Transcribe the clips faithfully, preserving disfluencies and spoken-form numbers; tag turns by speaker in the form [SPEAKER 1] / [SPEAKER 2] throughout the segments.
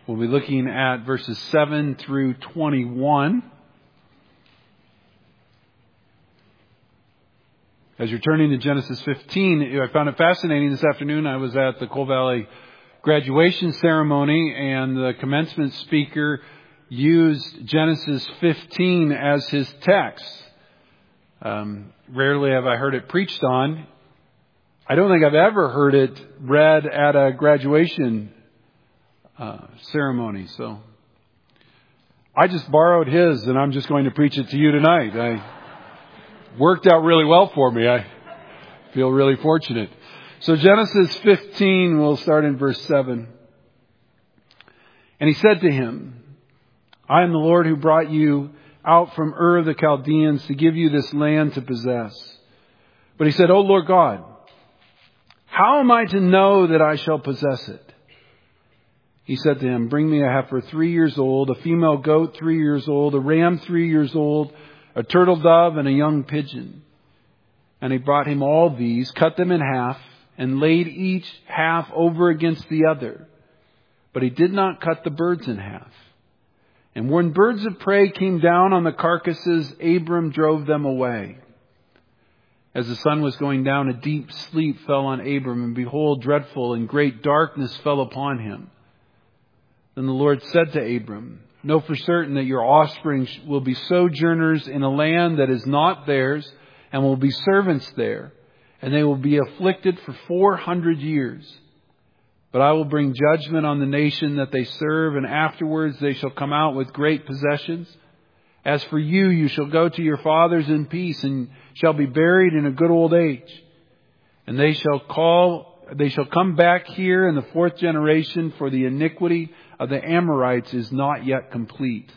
[SPEAKER 1] We'll be looking at verses seven through twenty-one. As you're turning to Genesis fifteen, I found it fascinating this afternoon. I was at the Coal Valley graduation ceremony, and the commencement speaker used Genesis fifteen as his text. Um, rarely have I heard it preached on. I don't think I've ever heard it read at a graduation uh, ceremony. So I just borrowed his, and I'm just going to preach it to you tonight. I worked out really well for me. I feel really fortunate. So Genesis fifteen, we'll start in verse seven. And he said to him, I am the Lord who brought you out from Ur of the Chaldeans to give you this land to possess. But he said, O Lord God, how am I to know that I shall possess it? He said to him, bring me a heifer three years old, a female goat three years old, a ram three years old, a turtle dove, and a young pigeon. And he brought him all these, cut them in half, and laid each half over against the other. But he did not cut the birds in half. And when birds of prey came down on the carcasses, Abram drove them away. As the sun was going down, a deep sleep fell on Abram, and behold, dreadful and great darkness fell upon him. Then the Lord said to Abram, know for certain that your offspring will be sojourners in a land that is not theirs, and will be servants there, and they will be afflicted for four hundred years. But I will bring judgment on the nation that they serve, and afterwards they shall come out with great possessions. As for you, you shall go to your fathers in peace, and shall be buried in a good old age. And they shall call, they shall come back here in the fourth generation, for the iniquity of the Amorites is not yet complete.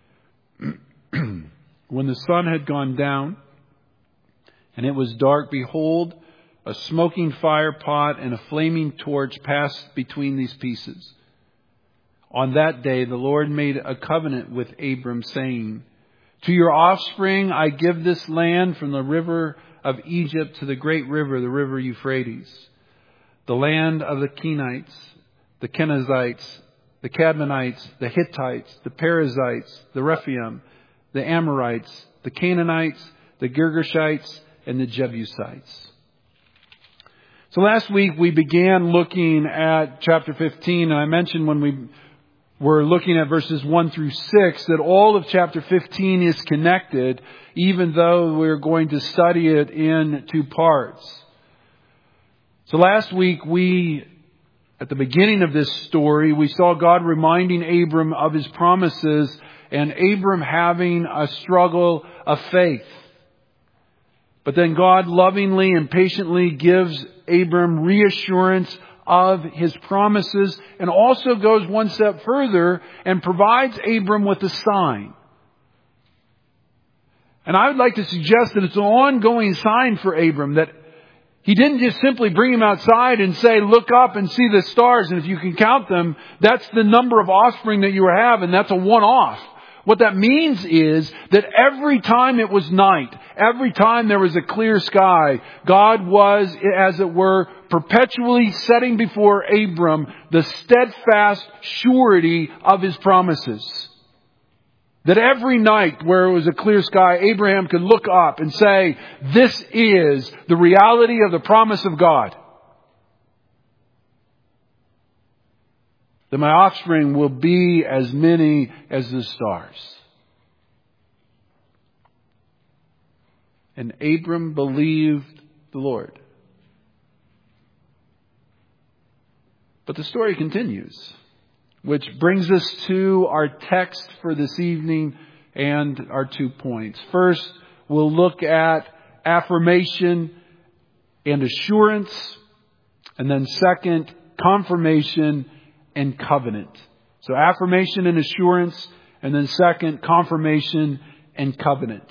[SPEAKER 1] When the sun had gone down, and it was dark, behold, a smoking fire pot and a flaming torch passed between these pieces. On that day, the Lord made a covenant with Abram, saying, to your offspring I give this land from the river of Egypt to the great river, the river Euphrates, the land of the Kenites, the Kenizzites, the Cadmonites, the Hittites, the Perizzites, the Rephaim, the Amorites, the Canaanites, the Girgashites, and the Jebusites. So last week we began looking at chapter fifteen, and I mentioned when we were looking at verses one through six that all of chapter fifteen is connected, even though we're going to study it in two parts. So last week we, at the beginning of this story, we saw God reminding Abram of his promises, and Abram having a struggle of faith. But then God lovingly and patiently gives Abram reassurance of his promises, and also goes one step further and provides Abram with a sign. And I would like to suggest that it's an ongoing sign for Abram, that he didn't just simply bring him outside and say, look up and see the stars, and if you can count them, that's the number of offspring that you have, and that's a one-off. What that means is that every time it was night, every time there was a clear sky, God was, as it were, perpetually setting before Abram the steadfast surety of his promises. That every night where it was a clear sky, Abraham could look up and say, this is the reality of the promise of God. That my offspring will be as many as the stars. And Abram believed the Lord. But the story continues, which brings us to our text for this evening and our two points. First, we'll look at affirmation and assurance. And then second, confirmation and covenant. So affirmation and assurance, and then second, confirmation and covenant.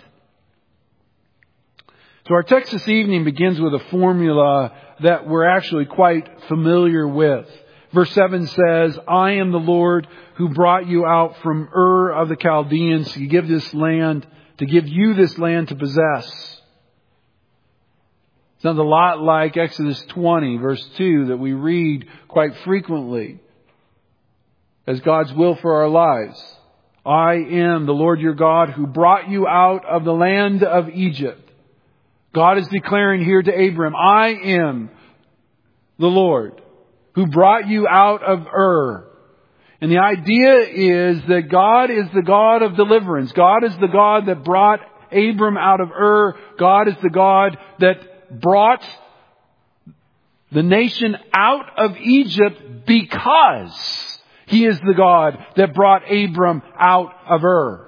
[SPEAKER 1] So our text this evening begins with a formula that we're actually quite familiar with. Verse seven says, I am the Lord who brought you out from Ur of the Chaldeans to give this land, to give you this land to possess. Sounds a lot like Exodus twenty, verse two, that we read quite frequently. as God's will for our lives. I am the Lord your God who brought you out of the land of Egypt. God is declaring here to Abram, I am the Lord who brought you out of Ur. And the idea is that God is the God of deliverance. God is the God that brought Abram out of Ur. God is the God that brought the nation out of Egypt because He is the God that brought Abram out of Ur.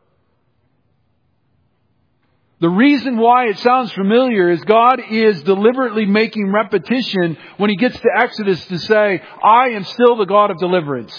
[SPEAKER 1] The reason why it sounds familiar is God is deliberately making repetition when He gets to Exodus to say, I am still the God of deliverance.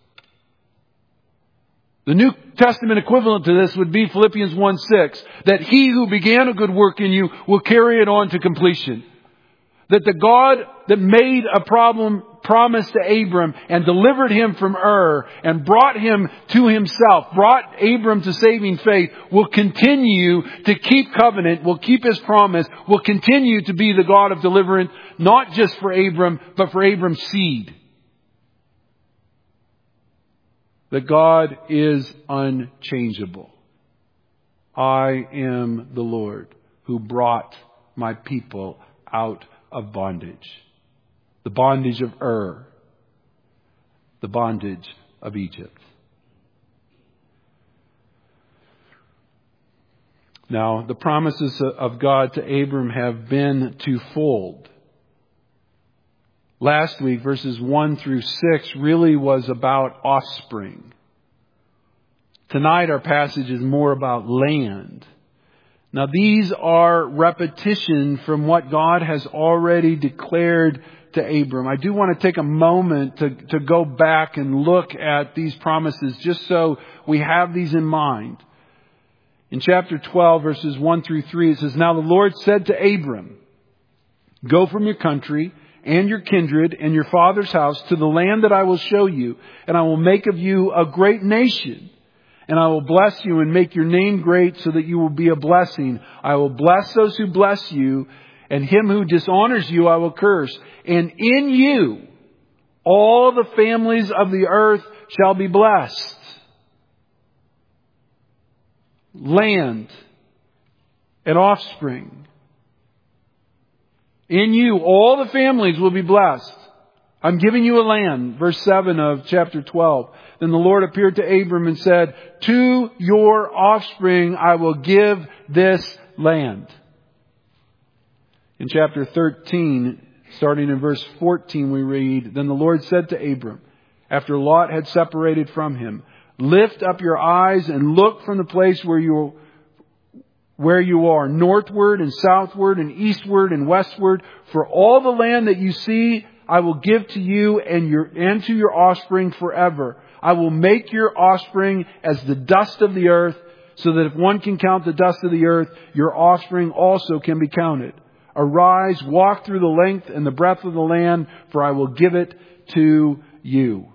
[SPEAKER 1] The New Testament equivalent to this would be Philippians one six, that He who began a good work in you will carry it on to completion. That the God that made a problem promise to Abram and delivered him from Ur and brought him to Himself, brought Abram to saving faith, will continue to keep covenant, will keep His promise, will continue to be the God of deliverance, not just for Abram, but for Abram's seed. That God is unchangeable. I am the Lord who brought my people out of bondage. The bondage of Ur. The bondage of Egypt. Now, the promises of God to Abram have been twofold. Last week, verses one through six really was about offspring. Tonight, our passage is more about land. Now, these are repetition from what God has already declared to Abram. I do want to take a moment to, to go back and look at these promises just so we have these in mind. In chapter twelve, verses one through three, it says, Now the Lord said to Abram, Go from your country and your kindred and your father's house to the land that I will show you, and I will make of you a great nation. And I will bless you and make your name great so that you will be a blessing. I will bless those who bless you, and him who dishonors you I will curse. And in you all the families of the earth shall be blessed. Land and offspring. In you all the families will be blessed. I'm giving you a land. Verse seven of chapter twelve. Then the Lord appeared to Abram and said, To your offspring I will give this land. In chapter thirteen, starting in verse fourteen, we read, Then the Lord said to Abram, after Lot had separated from him, Lift up your eyes and look from the place where you where you are, northward and southward and eastward and westward. For all the land that you see, I will give to you and your and to your offspring forever. I will make your offspring as the dust of the earth, so that if one can count the dust of the earth, your offspring also can be counted. Arise, walk through the length and the breadth of the land, for I will give it to you.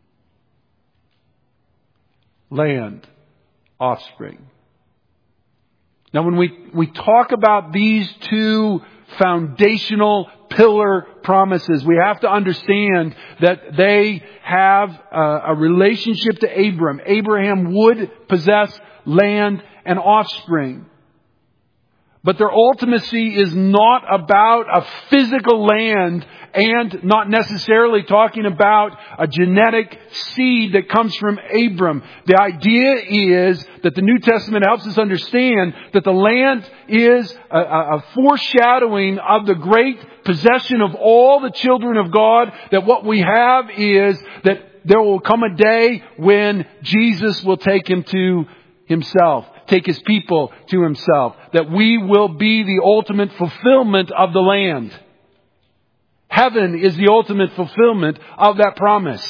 [SPEAKER 1] Land, offspring. Now when we, we talk about these two foundational pillar promises, we have to understand that they have a, a relationship to Abram. Abraham would possess land and offspring. But their ultimacy is not about a physical land and not necessarily talking about a genetic seed that comes from Abram. The idea is that the New Testament helps us understand that the land is a, a foreshadowing of the great possession of all the children of God. That what we have is that there will come a day when Jesus will take him to Himself. Take His people to Himself. That we will be the ultimate fulfillment of the land. Heaven is the ultimate fulfillment of that promise.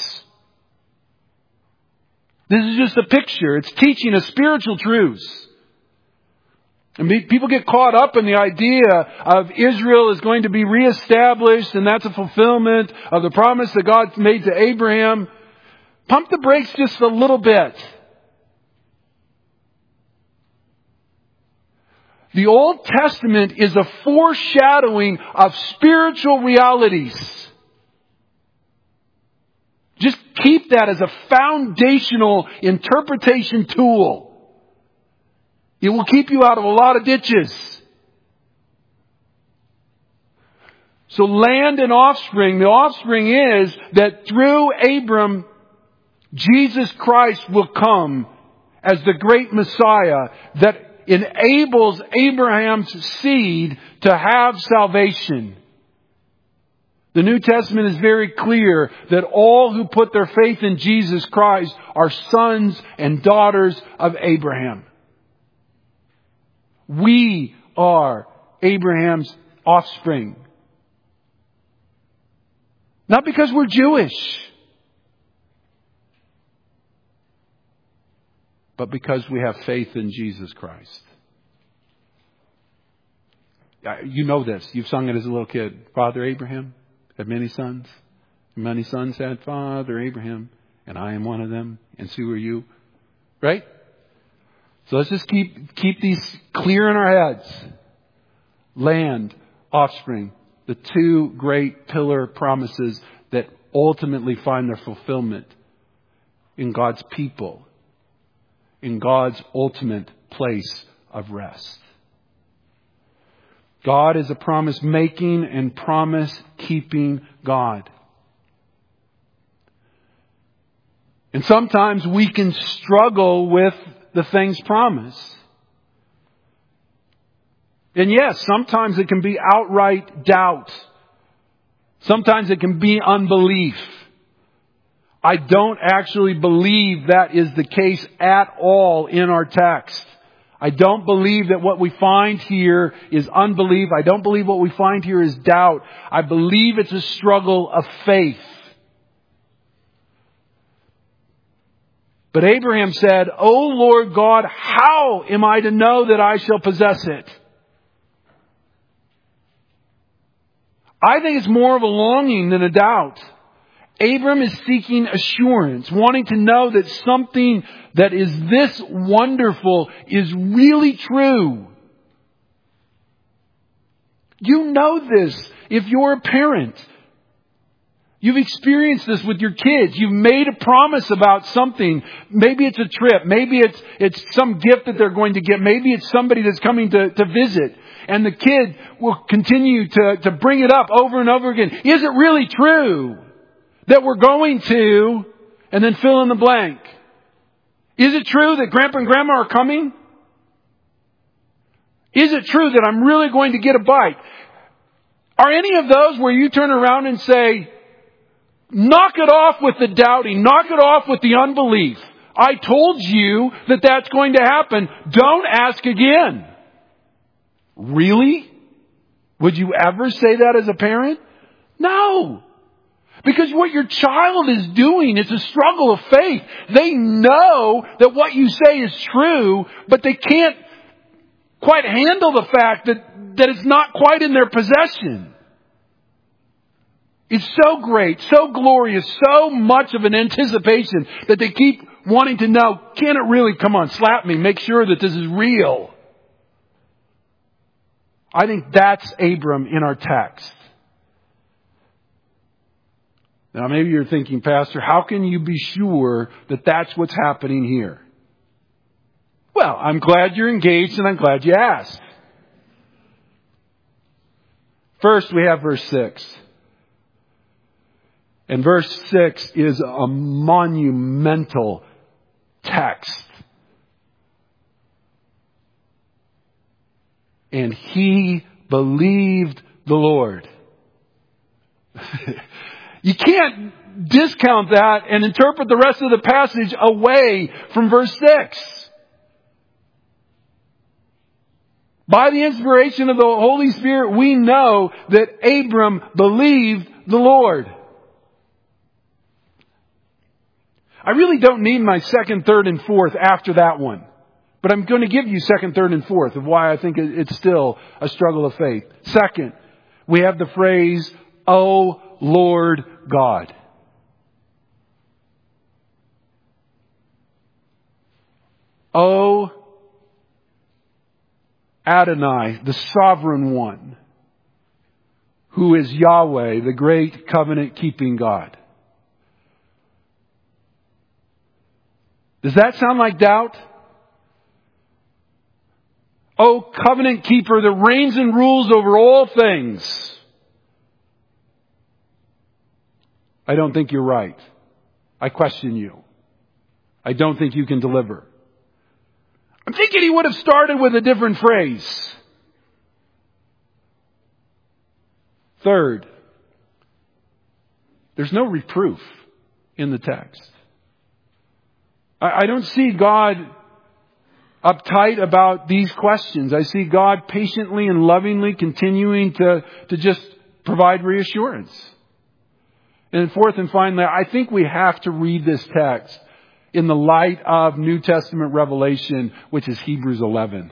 [SPEAKER 1] This is just a picture. It's teaching us spiritual truths. And people get caught up in the idea of Israel is going to be reestablished and that's a fulfillment of the promise that God made to Abraham. Pump the brakes just a little bit. The Old Testament is a foreshadowing of spiritual realities. Just keep that as a foundational interpretation tool. It will keep you out of a lot of ditches. So land and offspring. The offspring is that through Abram, Jesus Christ will come as the great Messiah that enables Abraham's seed to have salvation. The New Testament is very clear that all who put their faith in Jesus Christ are sons and daughters of Abraham. We are Abraham's offspring. Not because we're Jewish, but because we have faith in Jesus Christ. You know this. You've sung it as a little kid. Father Abraham had many sons. Many sons had Father Abraham. And I am one of them. And so are you. Right? So let's just keep, keep these clear in our heads. Land, offspring. The two great pillar promises that ultimately find their fulfillment in God's people. In God's ultimate place of rest. God is a promise-making and promise-keeping God. And sometimes we can struggle with the things promised. And yes, sometimes it can be outright doubt. Sometimes it can be unbelief. I don't actually believe that is the case at all in our text. I don't believe that what we find here is unbelief. I don't believe what we find here is doubt. I believe it's a struggle of faith. But Abraham said, "O Lord God, how am I to know that I shall possess it?" I think it's more of a longing than a doubt. Abram is seeking assurance, wanting to know that something that is this wonderful is really true. You know this if you're a parent. You've experienced this with your kids. You've made a promise about something. Maybe it's a trip. Maybe it's it's some gift that they're going to get. Maybe it's somebody that's coming to, to visit. And the kid will continue to, to bring it up over and over again. Is it really true that we're going to, and then fill in the blank? Is it true that Grandpa and Grandma are coming? Is it true that I'm really going to get a bite? Are any of those where you turn around and say, knock it off with the doubting, knock it off with the unbelief. I told you that that's going to happen. Don't ask again. Really? Would you ever say that as a parent? No. Because what your child is doing is a struggle of faith. They know that what you say is true, but they can't quite handle the fact that, that it's not quite in their possession. It's so great, so glorious, so much of an anticipation that they keep wanting to know, can it really, come on, slap me, make sure that this is real. I think that's Abram in our text. Now maybe you're thinking, Pastor, how can you be sure that that's what's happening here? Well, I'm glad you're engaged and I'm glad you asked. First, we have verse six. And verse six is a monumental text. And he believed the Lord. You can't discount that and interpret the rest of the passage away from verse six. By the inspiration of the Holy Spirit, we know that Abram believed the Lord. I really don't need my second, third, and fourth after that one. But I'm going to give you second, third, and fourth of why I think it's still a struggle of faith. Second, we have the phrase, "O Lord God." O Adonai, the sovereign one, who is Yahweh, the great covenant-keeping God. Does that sound like doubt? O covenant keeper that reigns and rules over all things. I don't think you're right. I question you. I don't think you can deliver. I'm thinking he would have started with a different phrase. Third, there's no reproof in the text. I, I don't see God uptight about these questions. I see God patiently and lovingly continuing to, to just provide reassurance. And fourth and finally, I think we have to read this text in the light of New Testament revelation, which is Hebrews eleven.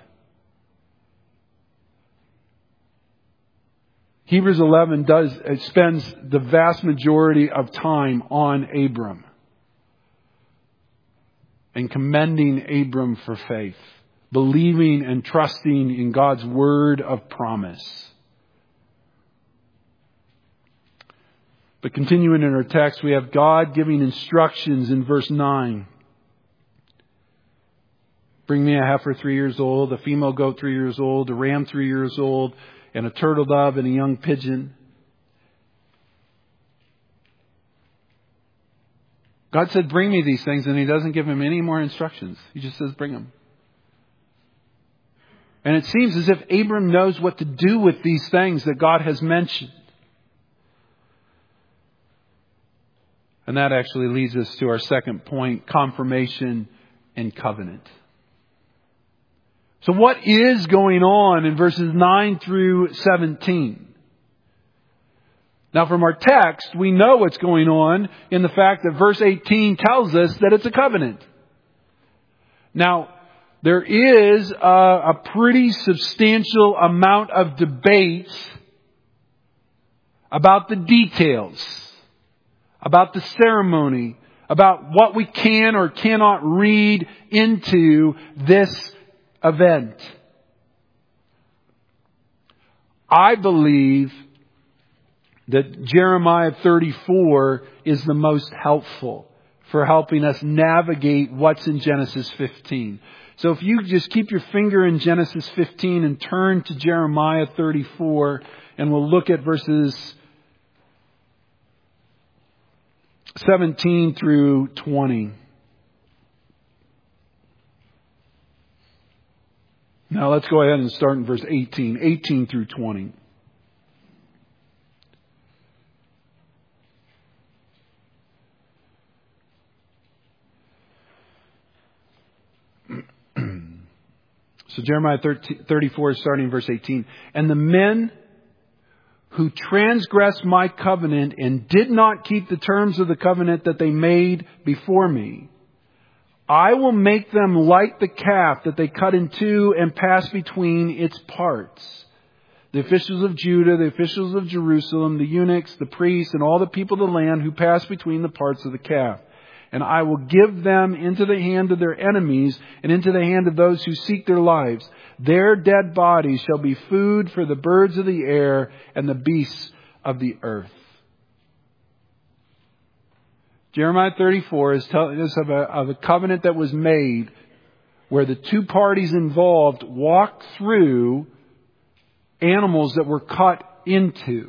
[SPEAKER 1] Hebrews eleven does it spends the vast majority of time on Abram and commending Abram for faith, believing and trusting in God's word of promise. But continuing in our text, we have God giving instructions in verse nine. Bring me a heifer three years old, a female goat three years old, a ram three years old, and a turtle dove and a young pigeon. God said, bring me these things, and He doesn't give him any more instructions. He just says, bring them. And it seems as if Abram knows what to do with these things that God has mentioned. And that actually leads us to our second point, confirmation and covenant. So what is going on in verses nine through seventeen? Now from our text, we know what's going on in the fact that verse eighteen tells us that it's a covenant. Now, there is a, a pretty substantial amount of debate about the details, about the ceremony, about what we can or cannot read into this event. I believe that Jeremiah thirty-four is the most helpful for helping us navigate what's in Genesis fifteen. So if you just keep your finger in Genesis fifteen and turn to Jeremiah thirty-four, and we'll look at verses seventeen through twenty. Now let's go ahead and start in verse eighteen. eighteen through twenty. So Jeremiah thirty-four, starting in verse eighteen. And the men who transgressed my covenant and did not keep the terms of the covenant that they made before me, I will make them like the calf that they cut in two and pass between its parts. The officials of Judah, the officials of Jerusalem, the eunuchs, the priests, and all the people of the land who pass between the parts of the calf. And I will give them into the hand of their enemies and into the hand of those who seek their lives. Their dead bodies shall be food for the birds of the air and the beasts of the earth. Jeremiah thirty-four is telling us of a, of a covenant that was made where the two parties involved walked through animals that were cut into.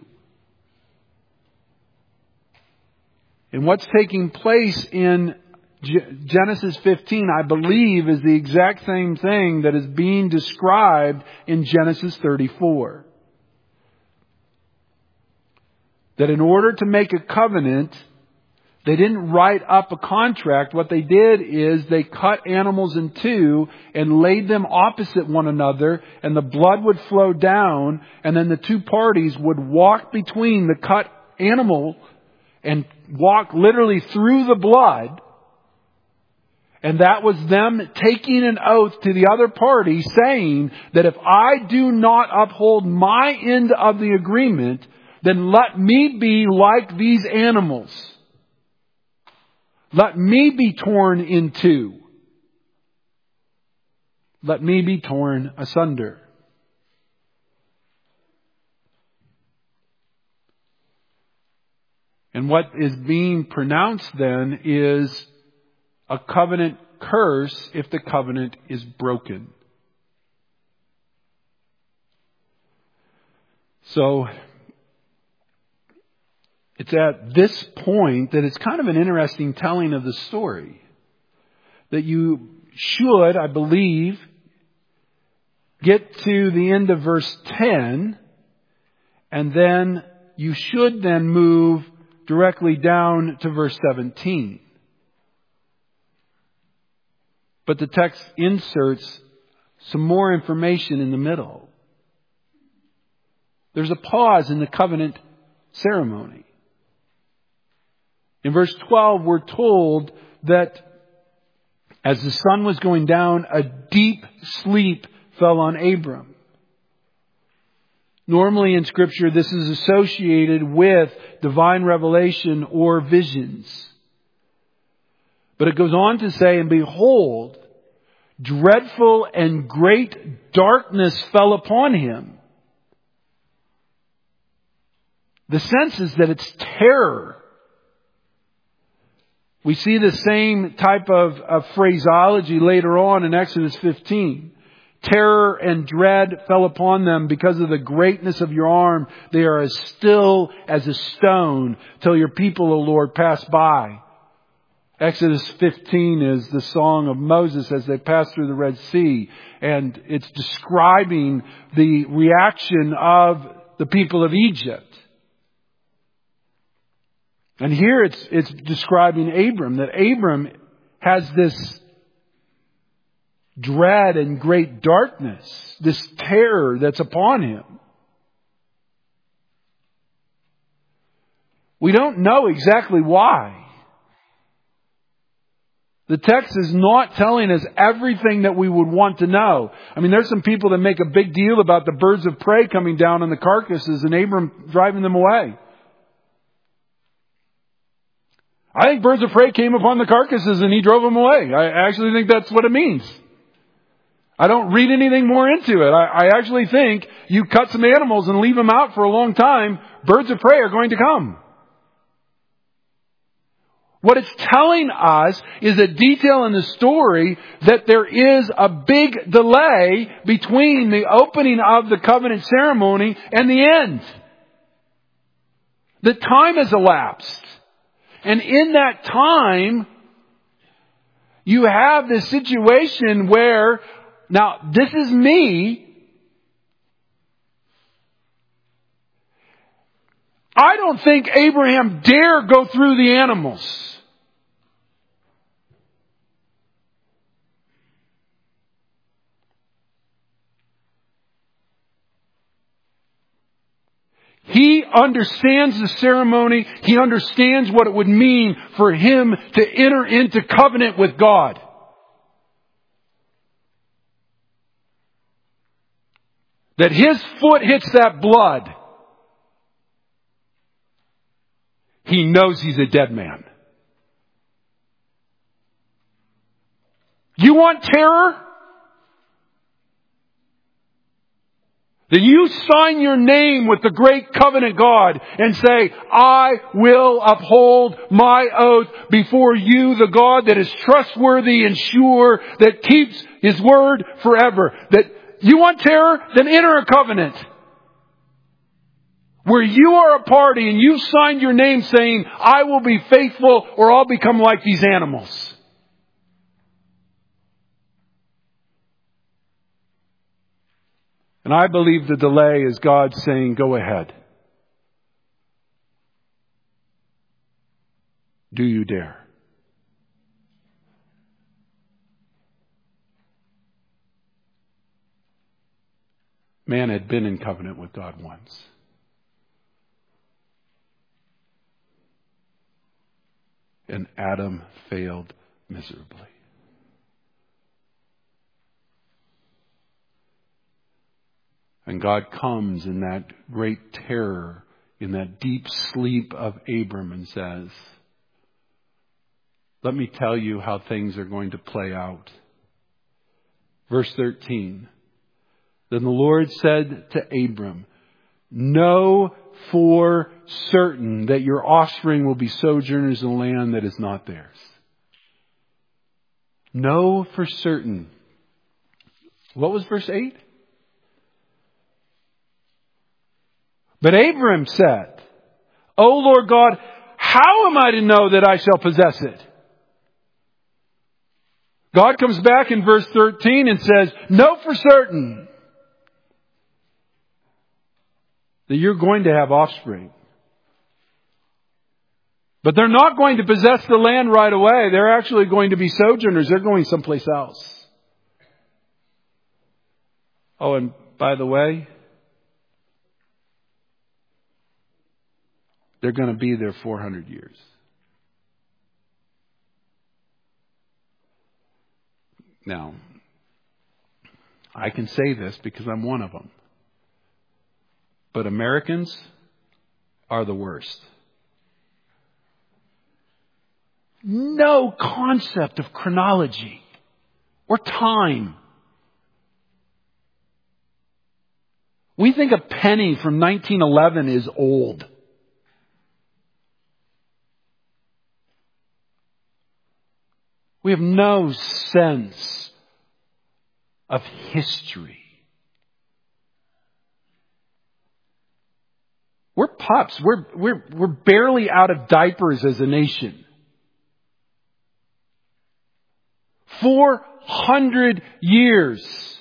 [SPEAKER 1] And what's taking place in Genesis fifteen, I believe, is the exact same thing that is being described in Genesis thirty-four. That in order to make a covenant, they didn't write up a contract. What they did is they cut animals in two and laid them opposite one another, and the blood would flow down, and then the two parties would walk between the cut animal and walk literally through the blood. And that was them taking an oath to the other party saying that if I do not uphold my end of the agreement, then let me be like these animals. Let me be torn in two. Let me be torn asunder. And what is being pronounced then is a covenant curse if the covenant is broken. So, it's at this point that it's kind of an interesting telling of the story. That you should, I believe, get to the end of verse ten, and then you should then move directly down to verse seventeen. But the text inserts some more information in the middle. There's a pause in the covenant ceremony. In verse twelve, we're told that as the sun was going down, a deep sleep fell on Abram. Normally in Scripture, this is associated with divine revelation or visions. But it goes on to say, and behold, dreadful and great darkness fell upon him. The sense is that it's terror. We see the same type of, of phraseology later on in Exodus fifteen. Terror and dread fell upon them because of the greatness of your arm. They are as still as a stone till your people, O Lord, pass by. Exodus fifteen is the song of Moses as they pass through the Red Sea. And it's describing the reaction of the people of Egypt. And here it's, it's describing Abram, that Abram has this dread and great darkness, this terror that's upon him. We don't know exactly why. The text is not telling us everything that we would want to know. I mean, there's some people that make a big deal about the birds of prey coming down on the carcasses and Abram driving them away. I think birds of prey came upon the carcasses and he drove them away. I actually think that's what it means. I don't read anything more into it. I, I actually think you cut some animals and leave them out for a long time, birds of prey are going to come. What it's telling us is a detail in the story that there is a big delay between the opening of the covenant ceremony and the end. The time has elapsed. And in that time, you have this situation where, now this is me. I don't think Abraham dare go through the animals. He understands the ceremony. He understands what it would mean for him to enter into covenant with God. That his foot hits that blood. He knows he's a dead man. You want terror? Then you sign your name with the great covenant God and say, I will uphold my oath before you, the God that is trustworthy and sure, that keeps His word forever. That you want terror? Then enter a covenant where you are a party and you've signed your name saying, I will be faithful or I'll become like these animals. And I believe the delay is God saying, go ahead. Do you dare? Man had been in covenant with God once. And Adam failed miserably. And God comes in that great terror, in that deep sleep of Abram and says, let me tell you how things are going to play out. Verse thirteen. Then the Lord said to Abram, know for certain that your offspring will be sojourners in a land that is not theirs. Know for certain. What was verse eight? But Abram said, O Lord God, how am I to know that I shall possess it? God comes back in verse thirteen and says, know for certain that you're going to have offspring. But they're not going to possess the land right away. They're actually going to be sojourners. They're going someplace else. Oh, and by the way, they're going to be there four hundred years. Now, I can say this because I'm one of them. But Americans are the worst. No concept of chronology or time. We think a penny from nineteen eleven is old. We have no sense of history. We're pups. We're, we're, we're barely out of diapers as a nation. Four hundred years.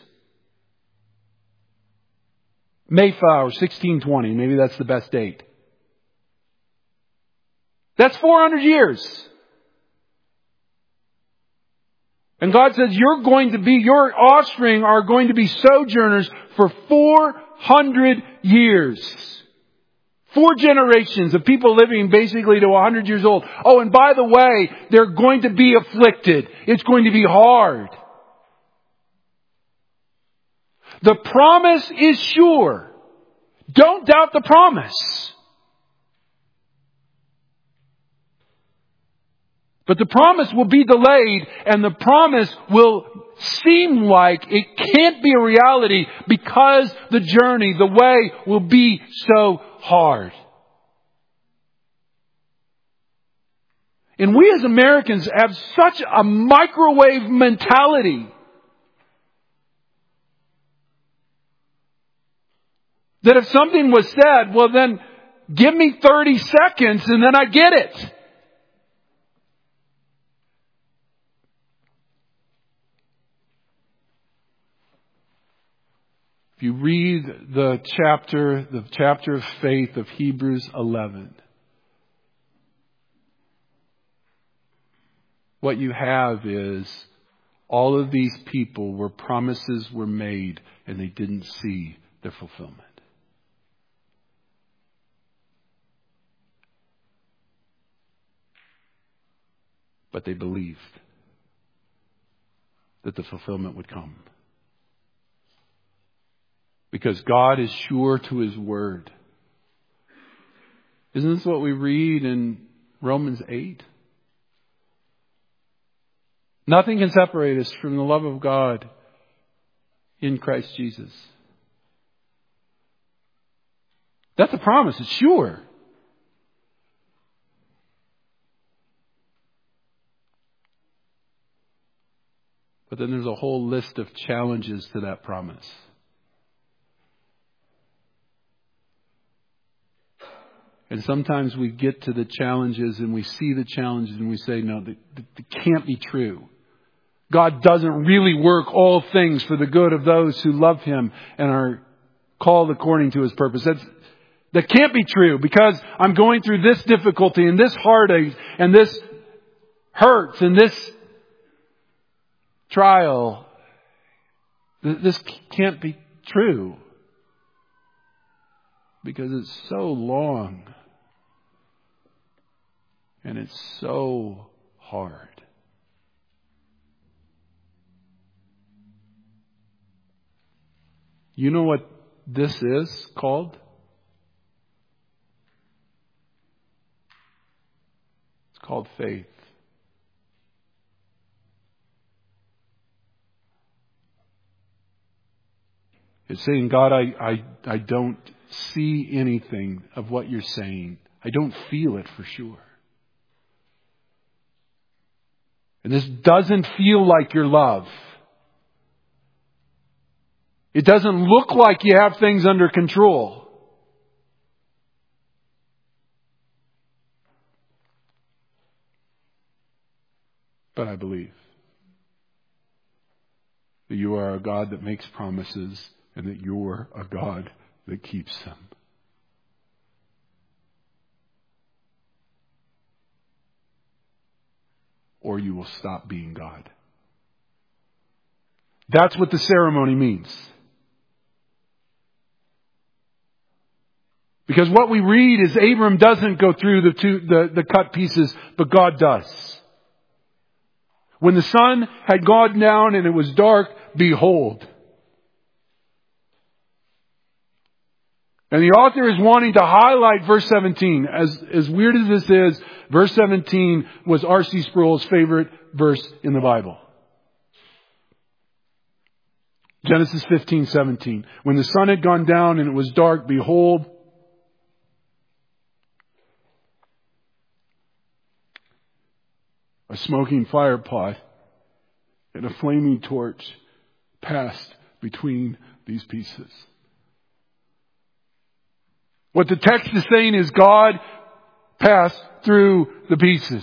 [SPEAKER 1] Mayflower, sixteen twenty. Maybe that's the best date. That's four hundred years. And God says, you're going to be, your offspring are going to be sojourners for four hundred years. Four generations of people living basically to one hundred years old. Oh, and by the way, they're going to be afflicted. It's going to be hard. The promise is sure. Don't doubt the promise. But the promise will be delayed, and the promise will seem like it can't be a reality because the journey, the way will be so hard. And we as Americans have such a microwave mentality that if something was said, well then give me thirty seconds and then I get it. If you read the chapter, the chapter of faith of Hebrews eleven, what you have is all of these people where promises were made and they didn't see their fulfillment. But they believed that the fulfillment would come. Because God is sure to His word. Isn't this what we read in Romans eight? Nothing can separate us from the love of God in Christ Jesus. That's a promise. It's sure. But then there's a whole list of challenges to that promise. And sometimes we get to the challenges and we see the challenges and we say, no, that, that can't be true. God doesn't really work all things for the good of those who love Him and are called according to His purpose. That's, that can't be true because I'm going through this difficulty and this heartache and this hurts and this trial. This can't be true because it's so long and it's so hard. You know what this is called? It's called faith. It's saying, God, I, I, I don't see anything of what you're saying. I don't feel it for sure. And this doesn't feel like your love. It doesn't look like you have things under control. But I believe that you are a God that makes promises and that you're a God that keeps them. Or you will stop being God. That's what the ceremony means. Because what we read is Abram doesn't go through the two, the, the cut pieces, but God does. When the sun had gone down and it was dark, behold. And the author is wanting to highlight verse seventeen. As, as weird as this is, verse seventeen was R C Sproul's favorite verse in the Bible. Genesis fifteen seventeen. When the sun had gone down and it was dark, behold, a smoking fire pot and a flaming torch passed between these pieces. What the text is saying is God passed through the pieces.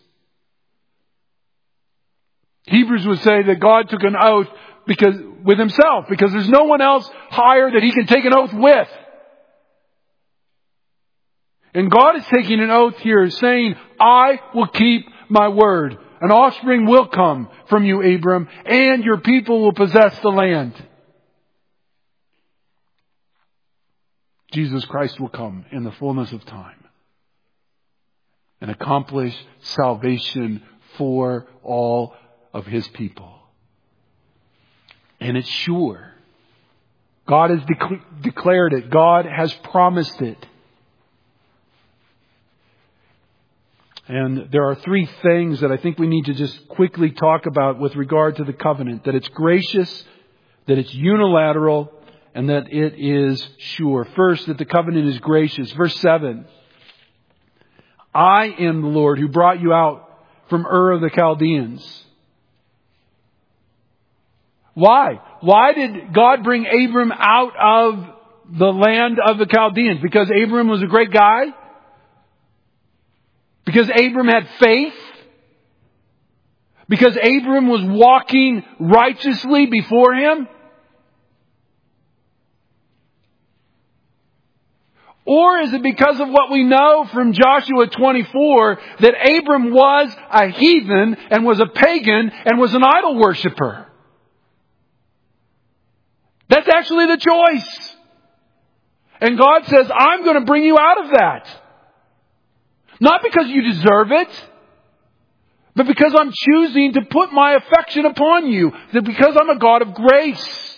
[SPEAKER 1] Hebrews would say that God took an oath because with himself, because there's no one else higher that he can take an oath with. And God is taking an oath here saying, I will keep my word. An offspring will come from you, Abram, and your people will possess the land. Jesus Christ will come in the fullness of time and accomplish salvation for all of his people. And it's sure. God has de- declared it. God has promised it. And there are three things that I think we need to just quickly talk about with regard to the covenant. That it's gracious, that it's unilateral, and that it is sure. First, that the covenant is gracious. Verse seven. I am the Lord who brought you out from Ur of the Chaldeans. Why? Why did God bring Abram out of the land of the Chaldeans? Because Abram was a great guy? Because Abram had faith? Because Abram was walking righteously before him? Or is it because of what we know from Joshua twenty-four that Abram was a heathen and was a pagan and was an idol worshiper? That's actually the choice. And God says, I'm going to bring you out of that. Not because you deserve it, but because I'm choosing to put my affection upon you. That because I'm a God of grace.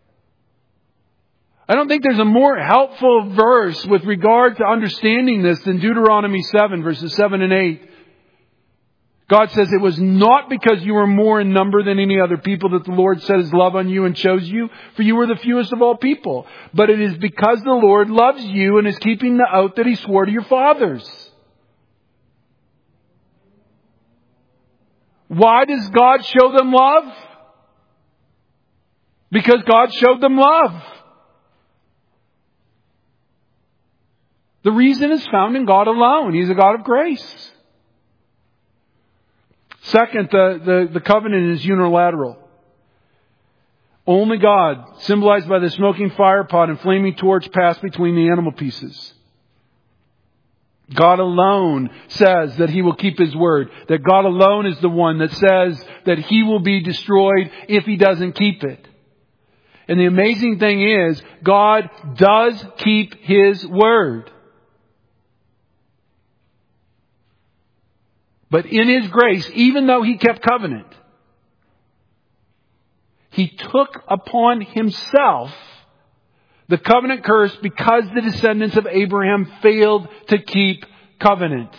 [SPEAKER 1] I don't think there's a more helpful verse with regard to understanding this than Deuteronomy seven, verses seven and eight. God says, it was not because you were more in number than any other people that the Lord set his love on you and chose you, for you were the fewest of all people. But it is because the Lord loves you and is keeping the oath that he swore to your fathers. Why does God show them love? Because God showed them love. The reason is found in God alone. He's a God of grace. Second, the, the, the covenant is unilateral. Only God, symbolized by the smoking fire pot and flaming torch, passed between the animal pieces. God alone says that he will keep his word. That God alone is the one that says that he will be destroyed if he doesn't keep it. And the amazing thing is, God does keep his word. But in his grace, even though he kept covenant, he took upon himself the covenant curse because the descendants of Abraham failed to keep covenant.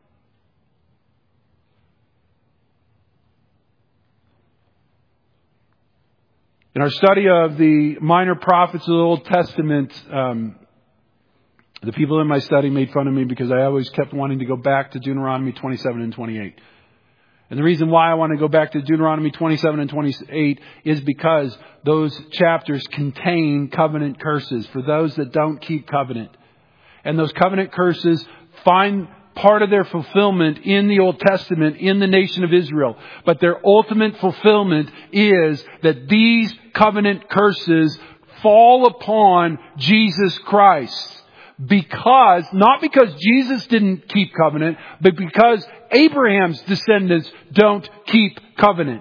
[SPEAKER 1] In our study of the minor prophets of the Old Testament, um, the people in my study made fun of me because I always kept wanting to go back to Deuteronomy twenty-seven and twenty-eight. And the reason why I want to go back to Deuteronomy twenty-seven and twenty-eight is because those chapters contain covenant curses for those that don't keep covenant. And those covenant curses find part of their fulfillment in the Old Testament, in the nation of Israel. But their ultimate fulfillment is that these covenant curses fall upon Jesus Christ. Because, not because Jesus didn't keep covenant, but because Abraham's descendants don't keep covenant.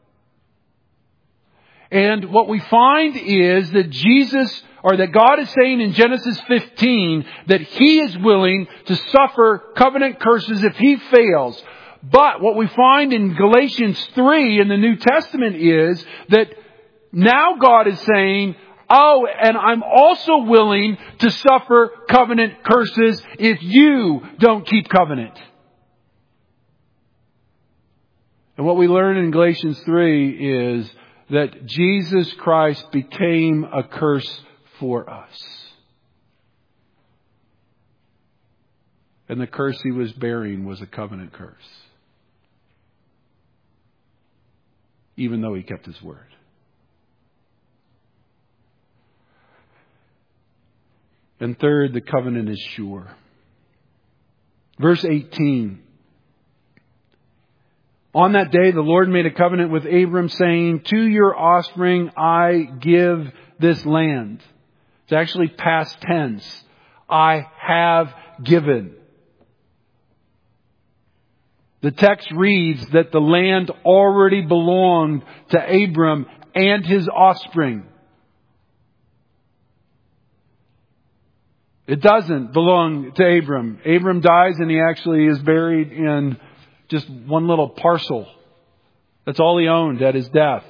[SPEAKER 1] And what we find is that Jesus, or that God is saying in Genesis fifteen, that He is willing to suffer covenant curses if He fails. But what we find in Galatians three in the New Testament is that now God is saying, oh, and I'm also willing to suffer covenant curses if you don't keep covenant. And what we learn in Galatians three is that Jesus Christ became a curse for us. And the curse He was bearing was a covenant curse. Even though He kept His word. And third, the covenant is sure. Verse eighteen. On that day, the Lord made a covenant with Abram, saying, to your offspring I give this land. It's actually past tense. I have given. The text reads that the land already belonged to Abram and his offspring. It doesn't belong to Abram. Abram dies and he actually is buried in just one little parcel. That's all he owned at his death.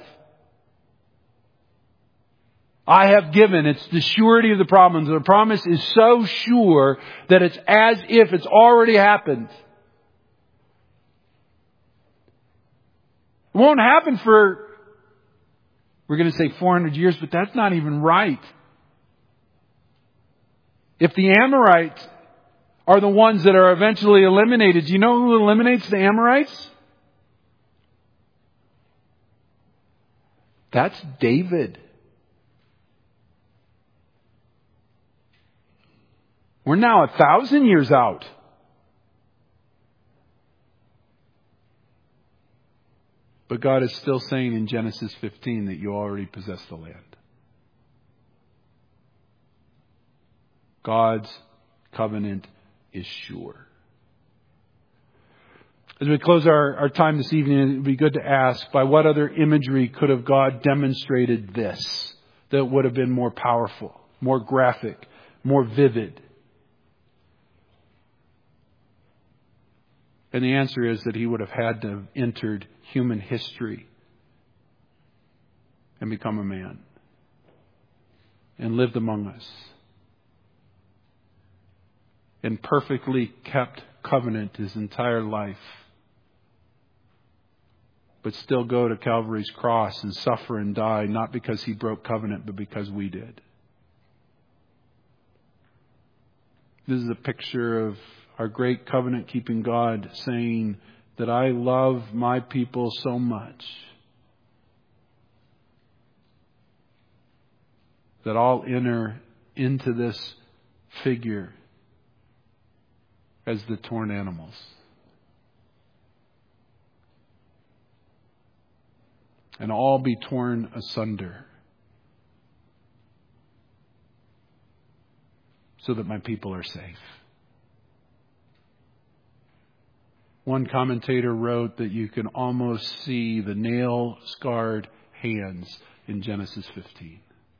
[SPEAKER 1] I have given. It's the surety of the promise. The promise is so sure that it's as if it's already happened. It won't happen for, we're going to say four hundred years, but that's not even right. If the Amorites are the ones that are eventually eliminated, do you know who eliminates the Amorites? That's David. We're now a thousand years out. But God is still saying in Genesis fifteen that you already possess the land. God's covenant is sure. As we close our, our time this evening, it would be good to ask, by what other imagery could have God demonstrated this that would have been more powerful, more graphic, more vivid? And the answer is that He would have had to have entered human history and become a man and lived among us and perfectly kept covenant His entire life, but still go to Calvary's cross and suffer and die, not because He broke covenant, but because we did. This is a picture of our great covenant-keeping God saying that I love my people so much that I'll enter into this figure as the torn animals. And all be torn asunder so that my people are safe. One commentator wrote that you can almost see the nail-scarred hands in Genesis fifteen.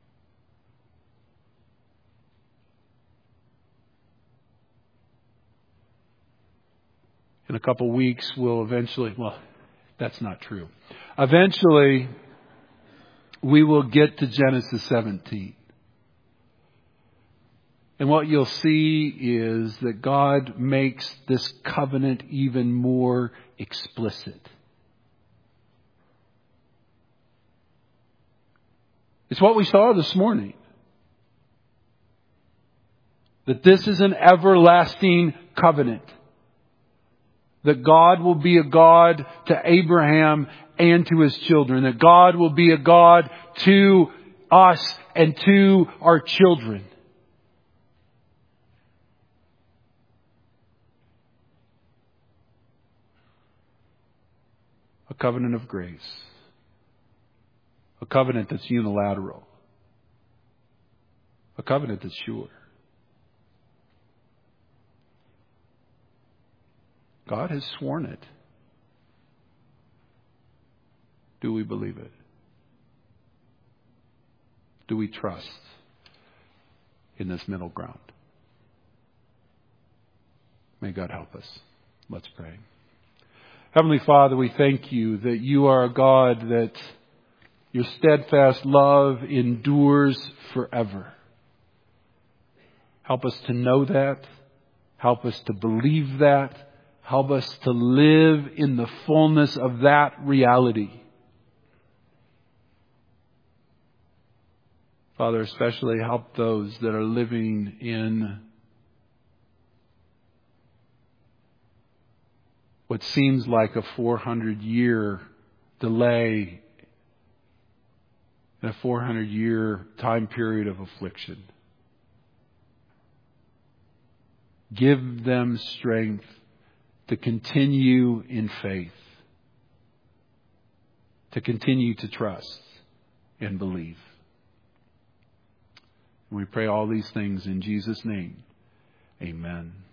[SPEAKER 1] In a couple weeks, we'll eventually, well, that's not true. Eventually, we will get to Genesis seventeen. And what you'll see is that God makes this covenant even more explicit. It's what we saw this morning. That this is an everlasting covenant. that God will be a God to Abraham and to his children. That God will be a God to us and to our children. A covenant of grace. A covenant that's unilateral. A covenant that's sure. God has sworn it. Do we believe it? Do we trust in this middle ground? May God help us. Let's pray. Heavenly Father, we thank you that you are a God that your steadfast love endures forever. Help us to know that. Help us to believe that. Help us to live in the fullness of that reality. Father, especially help those that are living in what seems like a four hundred year delay and a four hundred year time period of affliction. Give them strength to continue in faith, to continue to trust and believe. We pray all these things in Jesus' name. Amen.